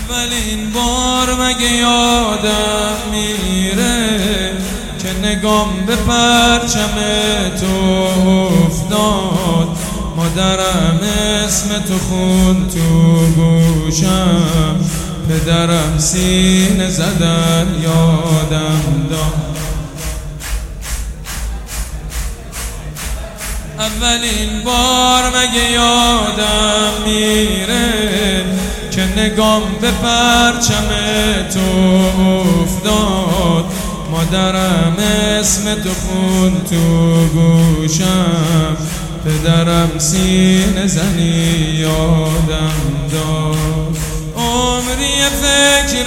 اولین بار مگه یادم میره که نگام به پرچم تو افتاد. مادرم اسم تو خون تو گوشم، پدرم سینه زدن یادم داد. اولین بار مگه یادم میره که نگام به پرچم تو افتاد. مادرم اسم تو خون تو گوشم، پدرم سینه زنی یادم داد. عمری فکر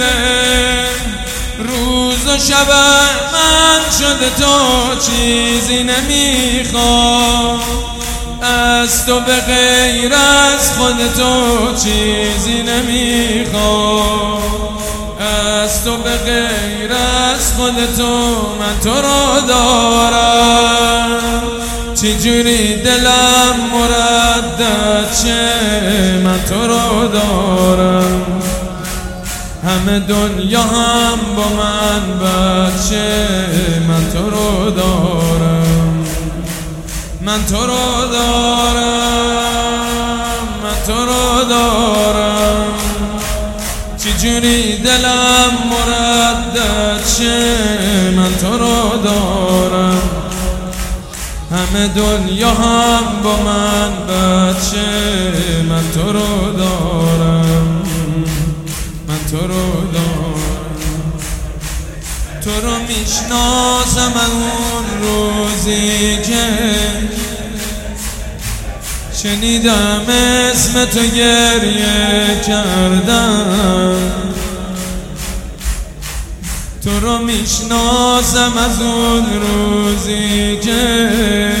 روز و شب من شده تو چیزی نمیخوام. از تو به غیر از خود تو چیزی نمیخوام. از تو به غیر از خود تو من تو رو دارم. چجوری دلم مردد شه من تو رو دارم. همه دنیا هم با من بچه من تو رو دارم. من تو رو دارم. من تو رو دارم. چجوری دلم مردد شه من تو رو دارم. همه دنیا هم با من بچه من تو رو دارم. من تو رو دارم. تو رو میشناسم اون روزی که شنیدم اسم تو گریه کردم. تو رو میشناسم از اون روزی که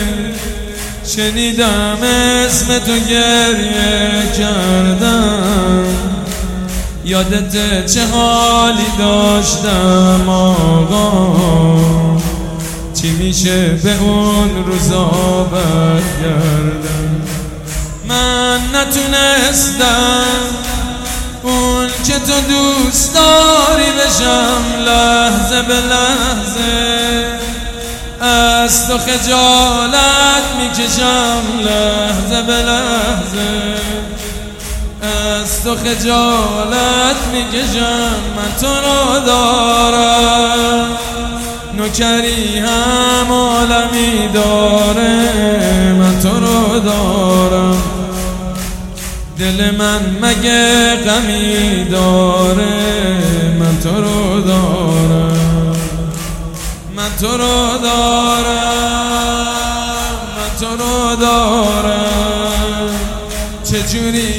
شنیدم اسم تو گریه کردم. یادت چه حالی داشتم آقا، چی میشه به اون روزا برگردم. من نتونستم اون که تو دوست داری بشم لحظه به لحظه. از تو خجالت میکشم لحظه به لحظه. از تو خجالت میکشم من تو رو دارم. نوکری هم عالمی داره من تو رو دارم. دل من مگه غمی داره من تو رو دارم. من تو رو دارم. من تو رو دارم. چجوری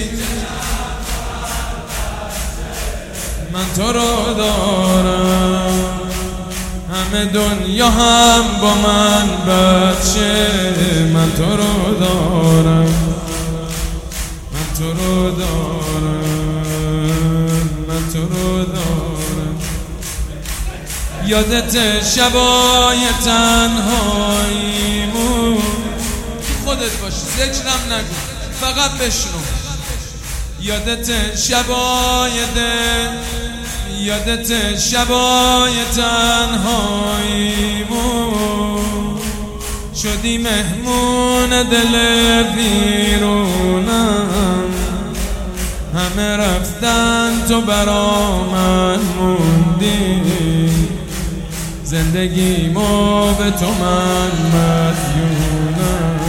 من تو رو دارم. همه دنیا هم با من بچه من تو رو دارم. من تو رو دارم. من تو رو دارم. یادت شبای تنهاییمون خودت باشی، ذکرم نگو فقط بشنو. یادت شبای یادت شبای تنهاییمون شدی مهمون دل بیرونم. همه رفتن تو برا من موندی، زندگیمو به تو من مدیونم.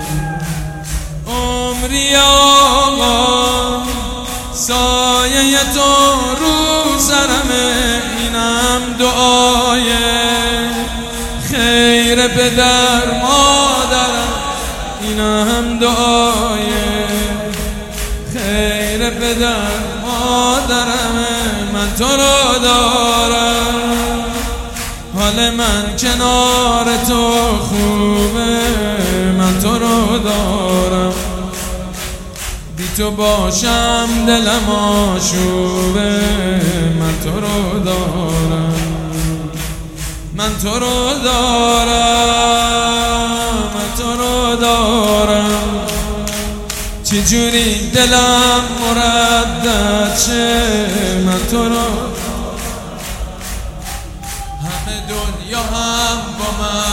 عمری آقا سایه تو رو سرمه، اینم دعای خیر پدر مادرم. اینم دعای خیر پدر مادرم. من تو رو دارم. حال من کنار تو خوبه من تو رو دارم. بی تو باشم دلم آشوبه من تو رو دارم. من تو رو دارم. من تو رو دارم. چجوری دلم مردد شه من تو رو، همه دنیا هم با من